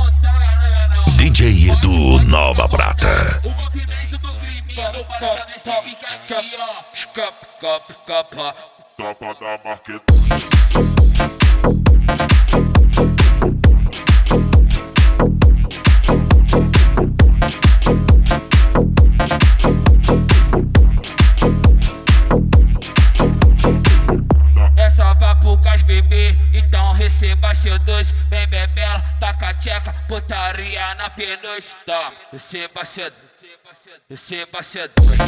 DJ Edu Nova Prata. O movimento do crime no Maracanã nesse pique aqui, ó. Capa da marqueta. Essa vai pro gás bebê, então receba seu dois. Vem bebela, taca a tcheca, putaria na penugem. Tá, receba seu dois. Receba seu dois.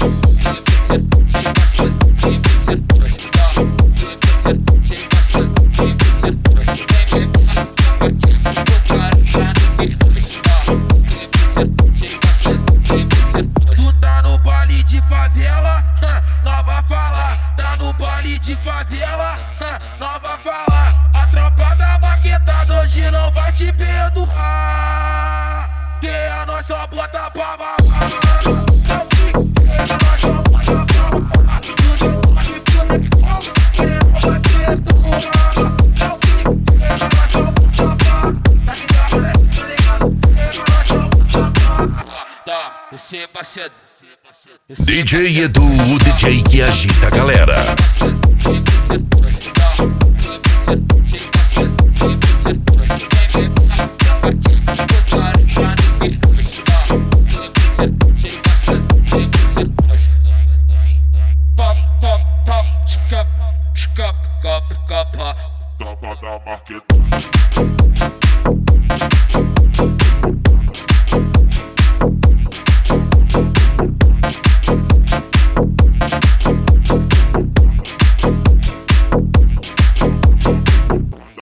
Tu tá no baile de favela, nova fala. Tá no baile de favela, nova fala. A tropa da maquetada hoje não vai te perdoar. Que a nós só bota pra mamar. Receba cedo. DJ Edu, o DJ que agita a galera. Capa da marqueta.